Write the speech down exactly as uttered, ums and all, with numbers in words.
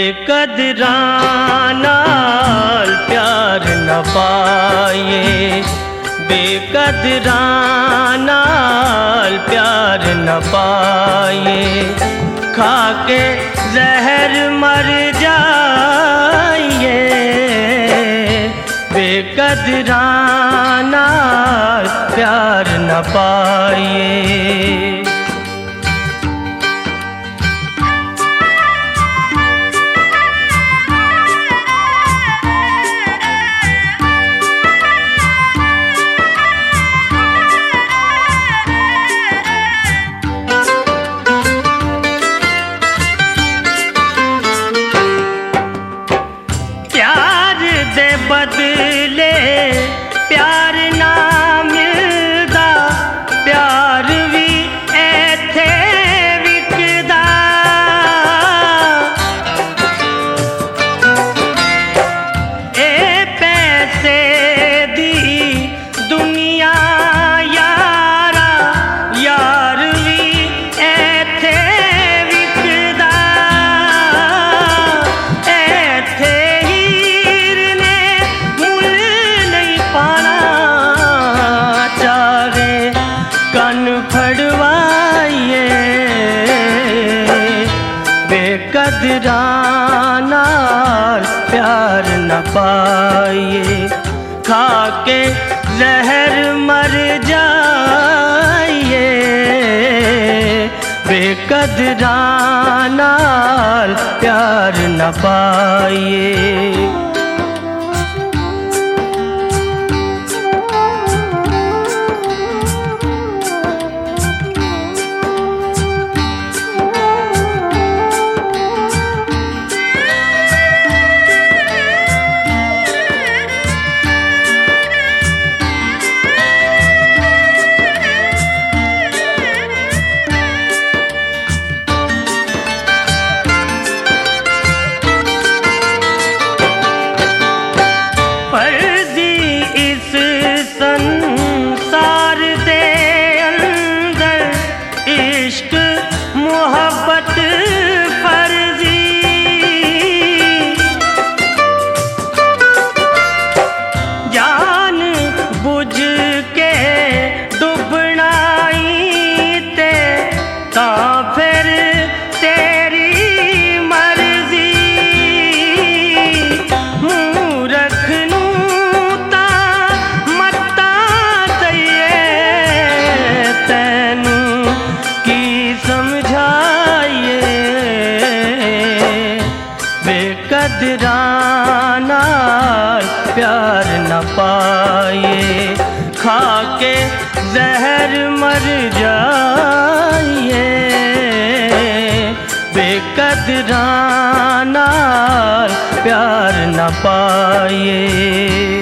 बेकदरां नाल प्यार न पाए, बेकदरां नाल प्यार न पाए, खाके जहर मर जाइए, बेकदरां नाल प्यार न पाए। बदले प्यार ना मिलदा, प्यार भी ऐथे विकदा, ए पैसे दी दुनिया यारा, यार भी ऐथे विकदा, ऐथे कन फड़वाइए, बेकदरां नाल प्यार न पाइए, खाके जहर मर जाइए, बेकदरां नाल प्यार न पाइए। संसार दे अंदर इश्क मोहब्बत फर्जी, जान बुझ के डुबनाई ते ता फिर तेरी मर्जी, मूरख नू बेकदरां नाल प्यार न पाए, खाके जहर मर जाइए, बेकदरां नाल प्यार न पाए।